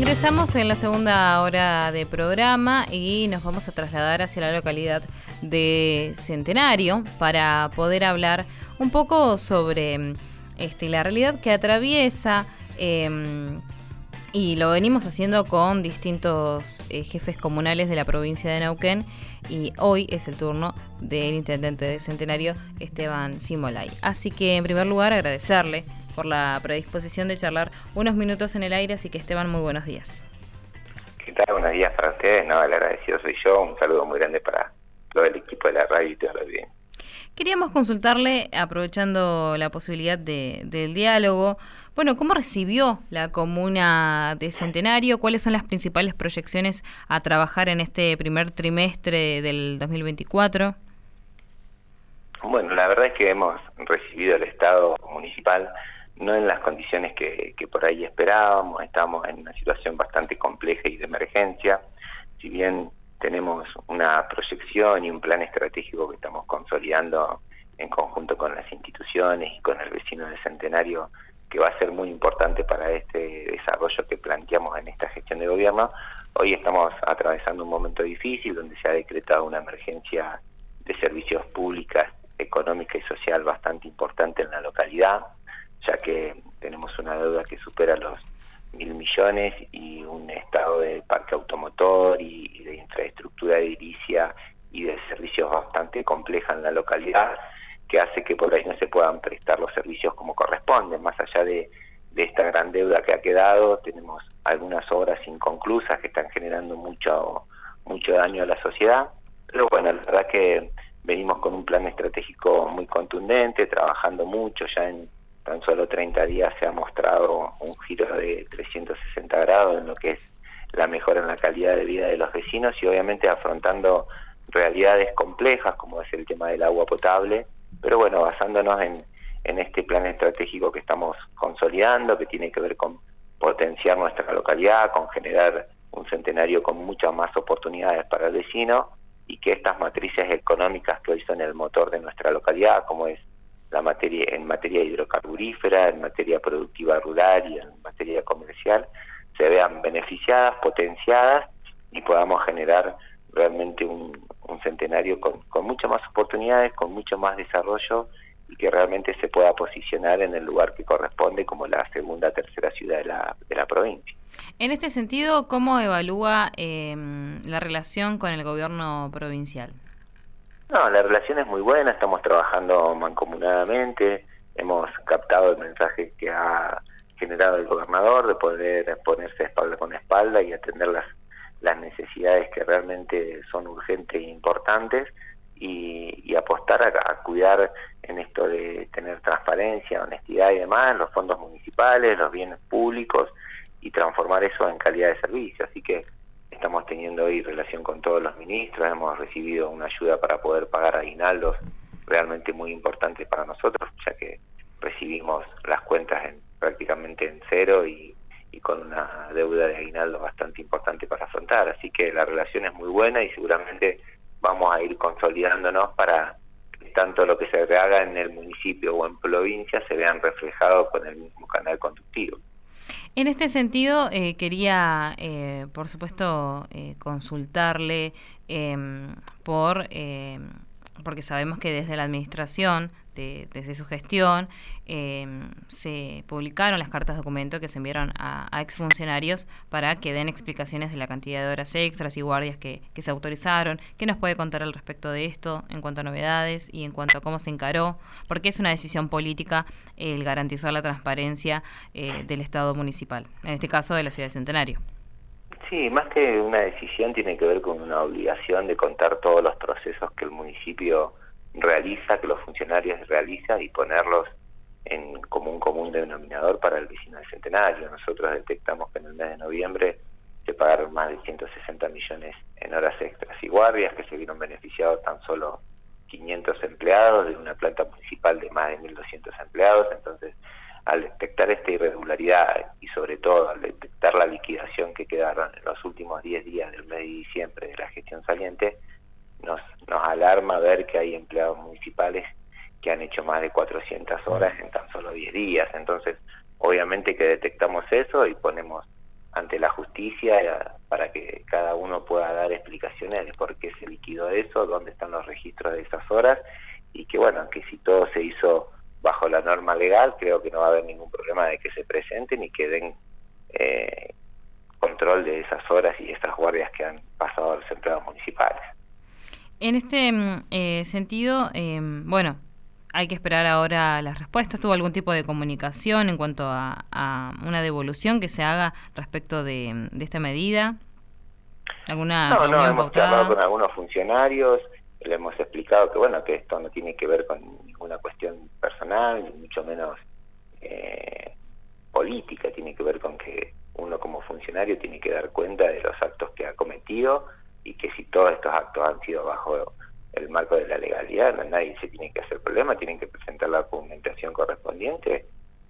Ingresamos en la segunda hora de programa y nos vamos a trasladar hacia la localidad de Centenario para poder hablar un poco sobre la realidad que atraviesa y lo venimos haciendo con distintos jefes comunales de la provincia de Neuquén, y hoy es el turno del intendente de Centenario, Esteban Simolay. Así que en primer lugar agradecerle por la predisposición de charlar unos minutos en el aire, así que Esteban, muy buenos días. ¿Qué tal? Buenos días para ustedes. No, el agradecido soy yo. Un saludo muy grande para todo el equipo de la radio y todo lo bien. Queríamos consultarle, aprovechando la posibilidad del diálogo, bueno, ¿cómo recibió la comuna de Centenario? ¿Cuáles son las principales proyecciones a trabajar en este primer trimestre del 2024? Bueno, la verdad es que hemos recibido el Estado municipal no en las condiciones que por ahí esperábamos. Estamos en una situación bastante compleja y de emergencia. Si bien tenemos una proyección y un plan estratégico que estamos consolidando en conjunto con las instituciones y con el vecino de Centenario, que va a ser muy importante para este desarrollo que planteamos en esta gestión de gobierno, hoy estamos atravesando un momento difícil donde se ha decretado una emergencia de servicios públicos, económica y social bastante importante en la localidad, ya que tenemos una deuda que supera los 1.000 millones y un estado de parque automotor y de infraestructura edilicia y de servicios bastante compleja en la localidad, que hace que por ahí no se puedan prestar los servicios como corresponden. Más allá de esta gran deuda que ha quedado, tenemos algunas obras inconclusas que están generando mucho daño a la sociedad, pero bueno, la verdad que venimos con un plan estratégico muy contundente, trabajando mucho. Ya en tan solo 30 días se ha mostrado un giro de 360 grados en lo que es la mejora en la calidad de vida de los vecinos, y obviamente afrontando realidades complejas como es el tema del agua potable, pero bueno, basándonos en este plan estratégico que estamos consolidando, que tiene que ver con potenciar nuestra localidad, con generar un Centenario con muchas más oportunidades para el vecino, y que estas matrices económicas que hoy son el motor de nuestra localidad, como es en materia hidrocarburífera, en materia productiva rural y en materia comercial, se vean beneficiadas, potenciadas, y podamos generar realmente un Centenario con muchas más oportunidades, con mucho más desarrollo, y que realmente se pueda posicionar en el lugar que corresponde como la segunda, tercera ciudad de la provincia. En este sentido, ¿cómo evalúa la relación con el gobierno provincial? No, la relación es muy buena, estamos trabajando mancomunadamente, hemos captado el mensaje que ha generado el gobernador de poder ponerse espalda con espalda y atender las necesidades que realmente son urgentes e importantes, y apostar a cuidar en esto de tener transparencia, honestidad y demás, los fondos municipales, los bienes públicos, y transformar eso en calidad de servicio. Así que estamos teniendo hoy relación con todos los ministros, hemos recibido una ayuda para poder pagar aguinaldos realmente muy importantes para nosotros, ya que recibimos las cuentas prácticamente en cero y con una deuda de aguinaldo bastante importante para afrontar. Así que la relación es muy buena y seguramente vamos a ir consolidándonos para que tanto lo que se haga en el municipio o en provincia se vean reflejados con el mismo canal conductivo. En este sentido, quería, por supuesto, consultarle porque sabemos que desde la administración, desde su gestión, se publicaron las cartas documento que se enviaron a exfuncionarios para que den explicaciones de la cantidad de horas extras y guardias que se autorizaron. ¿Qué nos puede contar al respecto de esto en cuanto a novedades y en cuanto a cómo se encaró? Porque es una decisión política el garantizar la transparencia del Estado municipal, en este caso de la ciudad de Centenario. Sí, más que una decisión tiene que ver con una obligación de contar todos los procesos que el municipio realiza, que los funcionarios realizan, y ponerlos como un común denominador para el vecino del Centenario. Nosotros detectamos que en el mes de noviembre se pagaron más de 160 millones en horas extras y guardias, que se vieron beneficiados tan solo 500 empleados de una planta municipal de más de 1.200 empleados. Entonces, al detectar esta irregularidad y sobre todo al detectar la liquidación que quedaron en los últimos 10 días del mes de diciembre de la gestión saliente, nos alarma ver que hay empleados municipales que han hecho más de 400 horas en tan solo 10 días. Entonces, obviamente que detectamos eso y ponemos ante la justicia para que cada uno pueda dar explicaciones de por qué se liquidó eso, dónde están los registros de esas horas, y que bueno, que si todo se hizo bajo la norma legal, creo que no va a haber ningún problema de que se presenten y que den control de esas horas y esas guardias que han pasado a los empleados municipales. En este sentido, bueno, hay que esperar ahora las respuestas. ¿Tuvo algún tipo de comunicación en cuanto a una devolución que se haga respecto de esta medida? ¿Alguna reunión hemos pautada? charlado con algunos funcionarios, le hemos explicado que bueno, que esto no tiene que ver con ninguna cuestión personal, ni mucho menos política, tiene que ver con que uno como funcionario tiene que dar cuenta de los actos que ha cometido, y que si todos estos actos han sido bajo el marco de la legalidad, nadie se tiene que hacer problema, tienen que presentar la documentación correspondiente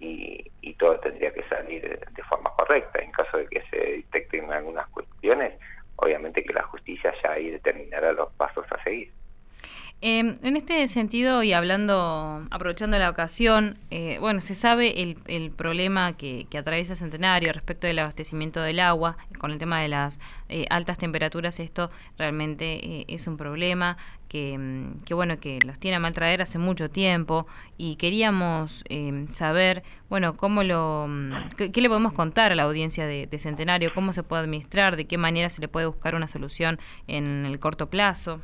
y todo tendría que salir de forma correcta. En caso de que se detecten algunas cuestiones, obviamente que la justicia ya ahí determinará los pasos a seguir. En este sentido, y aprovechando la ocasión, bueno, se sabe el problema que atraviesa Centenario respecto del abastecimiento del agua, con el tema de las altas temperaturas. Esto realmente es un problema que bueno, que los tiene a mal traer hace mucho tiempo, y queríamos saber, bueno, qué le podemos contar a la audiencia de Centenario, cómo se puede administrar, de qué manera se le puede buscar una solución en el corto plazo.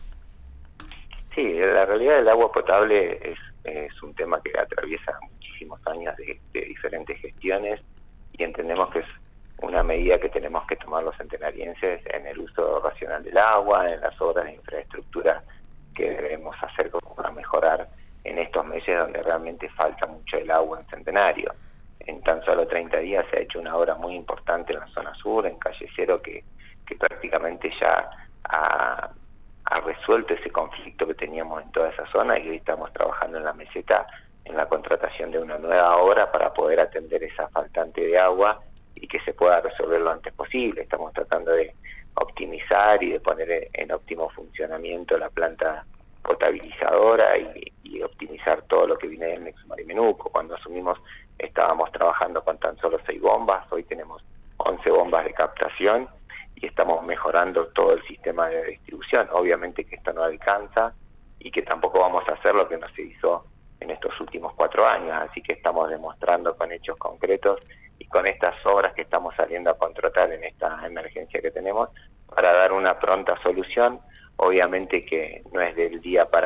Sí, la realidad del agua potable es un tema que atraviesa muchísimos años de diferentes gestiones, y entendemos que es una medida que tenemos que tomar los centenarienses en el uso racional del agua, en las obras de infraestructura que debemos hacer como para mejorar en estos meses donde realmente falta mucho el agua en Centenario. En tan solo 30 días se ha hecho una obra muy importante en la zona sur, en Calle Cero, que prácticamente ya ha resuelto ese conflicto que teníamos en toda esa zona, y hoy estamos trabajando en la meseta en la contratación de una nueva obra para poder atender esa faltante de agua y que se pueda resolver lo antes posible. Estamos tratando de optimizar y de poner en óptimo funcionamiento la planta potabilizadora y optimizar todo lo que viene del Nexo Marimenuco. Cuando asumimos estábamos trabajando con tan solo 6 bombas, hoy tenemos 11 bombas de captación y estamos mejorando todo el sistema de distribución. Obviamente que esto no alcanza y que tampoco vamos a hacer lo que no se hizo en estos últimos 4 años, así que estamos demostrando con hechos concretos y con estas obras que estamos saliendo a contratar en esta emergencia que tenemos para dar una pronta solución. Obviamente que no es de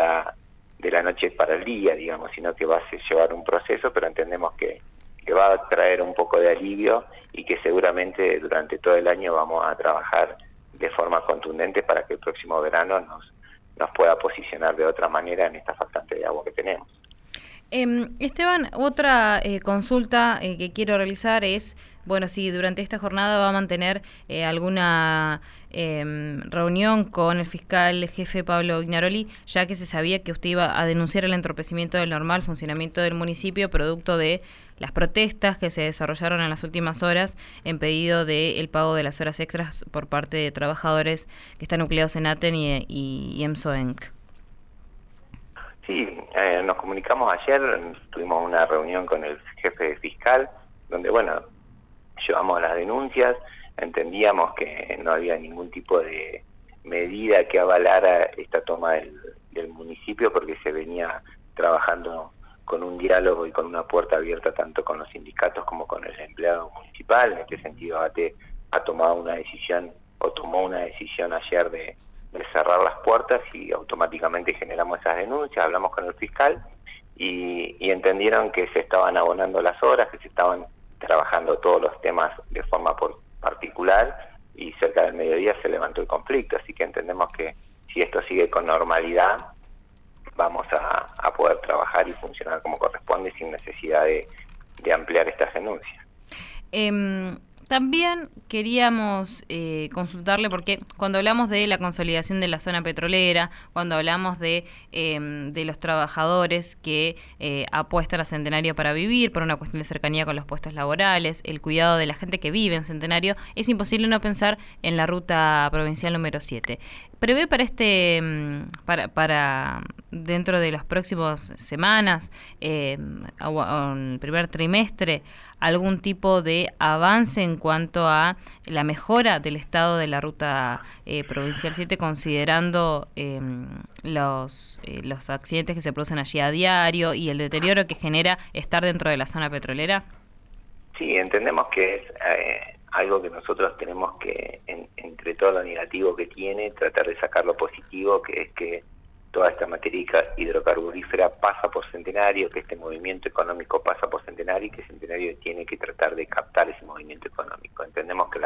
la noche para el día, digamos, sino que va a llevar un proceso, pero entendemos que va a traer un poco de alivio y que seguramente durante todo el año vamos a trabajar de forma contundente para que el próximo verano nos pueda posicionar de otra manera en esta faltante de agua que tenemos. Esteban, otra consulta que quiero realizar es, bueno, si durante esta jornada va a mantener alguna reunión con el fiscal jefe Pablo Ignaroli, ya que se sabía que usted iba a denunciar el entorpecimiento del normal funcionamiento del municipio producto de las protestas que se desarrollaron en las últimas horas en pedido del pago de las horas extras por parte de trabajadores que están nucleados en ATEN y EMSOENC. Sí, nos comunicamos ayer, tuvimos una reunión con el jefe fiscal, donde, bueno, llevamos las denuncias, entendíamos que no había ningún tipo de medida que avalara esta toma del municipio, porque se venía trabajando con un diálogo y con una puerta abierta tanto con los sindicatos como con el empleado municipal. En este sentido, ATE ha tomado una decisión, o tomó una decisión ayer de cerrar las puertas, y automáticamente generamos esas denuncias, hablamos con el fiscal y entendieron que se estaban abonando las horas, que se estaban trabajando todos los temas de forma particular, y cerca del mediodía se levantó el conflicto, así que entendemos que si esto sigue con normalidad vamos a poder trabajar y funcionar como corresponde sin necesidad de ampliar estas denuncias. También queríamos consultarle, porque cuando hablamos de la consolidación de la zona petrolera, cuando hablamos de los trabajadores que apuestan a Centenario para vivir, por una cuestión de cercanía con los puestos laborales, el cuidado de la gente que vive en Centenario, es imposible no pensar en la ruta provincial número 7. ¿prevé para para dentro de las próximas semanas o en el primer trimestre algún tipo de avance en cuanto a la mejora del estado de la ruta provincial 7, considerando los accidentes que se producen allí a diario y el deterioro que genera estar dentro de la zona petrolera? Sí, entendemos que es algo que nosotros tenemos que, entre todo lo negativo que tiene, tratar de sacar lo positivo, que es que toda esta materia hidrocarburífera pasa por Centenario, que este movimiento económico pasa por Centenario y que Centenario tiene que tratar de captar ese movimiento económico. Entendemos que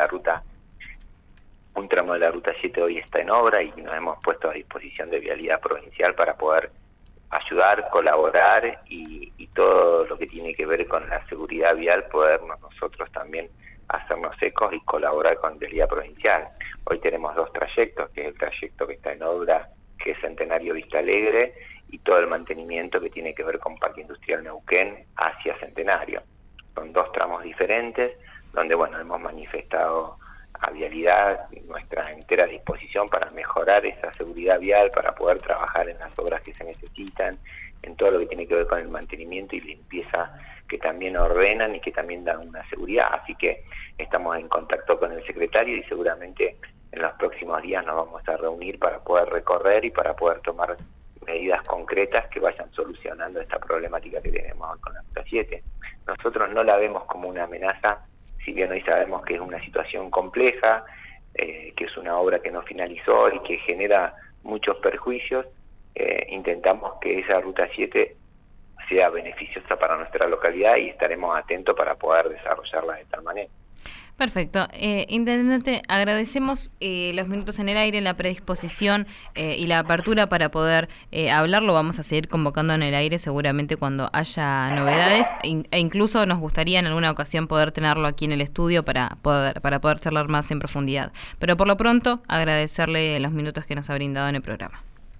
un tramo de la Ruta 7 hoy está en obra y nos hemos puesto a disposición de Vialidad Provincial para poder ayudar, colaborar y todo lo que tiene que ver con la seguridad vial, podernos nosotros también hacernos ecos y colaborar con Vialidad Provincial. Hoy tenemos 2 trayectos, que es el trayecto que está en obra, que es Centenario Vista Alegre, y todo el mantenimiento que tiene que ver con Parque Industrial Neuquén hacia Centenario. Son 2 tramos diferentes, donde hemos manifestado a Vialidad nuestra entera disposición para mejorar esa seguridad vial, para poder trabajar en las obras que se necesitan, en todo lo que tiene que ver con el mantenimiento y limpieza, que también ordenan y que también dan una seguridad. Así que estamos en contacto con el secretario y seguramente en los próximos días nos vamos a reunir para poder recorrer y para poder tomar medidas concretas que vayan solucionando esta problemática que tenemos con la Ruta 7. Nosotros no la vemos como una amenaza, si bien hoy sabemos que es una situación compleja, que es una obra que no finalizó y que genera muchos perjuicios. Intentamos que esa Ruta 7 sea beneficiosa para nuestra localidad y estaremos atentos para poder desarrollarla de tal manera. Perfecto. Intendente, agradecemos los minutos en el aire, la predisposición y la apertura para poder hablarlo. Vamos a seguir convocando en el aire seguramente cuando haya novedades e incluso nos gustaría en alguna ocasión poder tenerlo aquí en el estudio para poder charlar más en profundidad. Pero por lo pronto, agradecerle los minutos que nos ha brindado en el programa.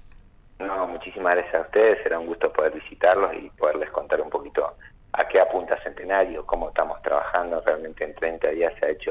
No, muchísimas gracias a ustedes. Será un gusto poder visitarlos y poderles contar un poquito a qué apunta Centenario, cómo estamos trabajando. Realmente en 30 días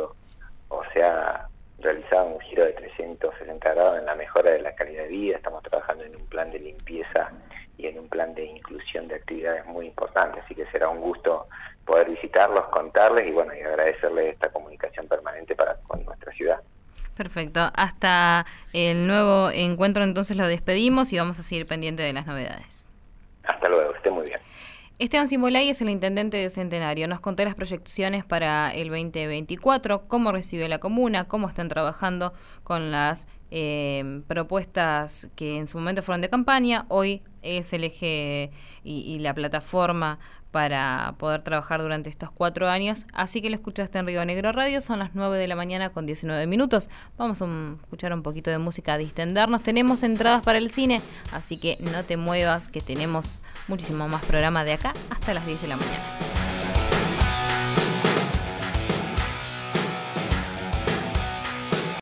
se ha realizado un giro de 360 grados en la mejora de la calidad de vida. Estamos trabajando en un plan de limpieza y en un plan de inclusión de actividades muy importantes, así que será un gusto poder visitarlos, contarles y agradecerles esta comunicación permanente con nuestra ciudad. Perfecto. Hasta el nuevo encuentro entonces lo despedimos y vamos a seguir pendiente de las novedades. Hasta luego, esté muy bien. Esteban Cimbolay es el intendente de Centenario. Nos contó las proyecciones para el 2024, cómo recibe la comuna, cómo están trabajando con las propuestas que en su momento fueron de campaña. Hoy es el eje y la plataforma para poder trabajar durante estos 4 años. Así que lo escuchaste en Río Negro Radio. Son las 9 de la mañana con 19 minutos. Vamos a escuchar un poquito de música, a distendernos. Tenemos entradas para el cine, así que no te muevas, que tenemos muchísimo más programa de acá hasta las 10 de la mañana.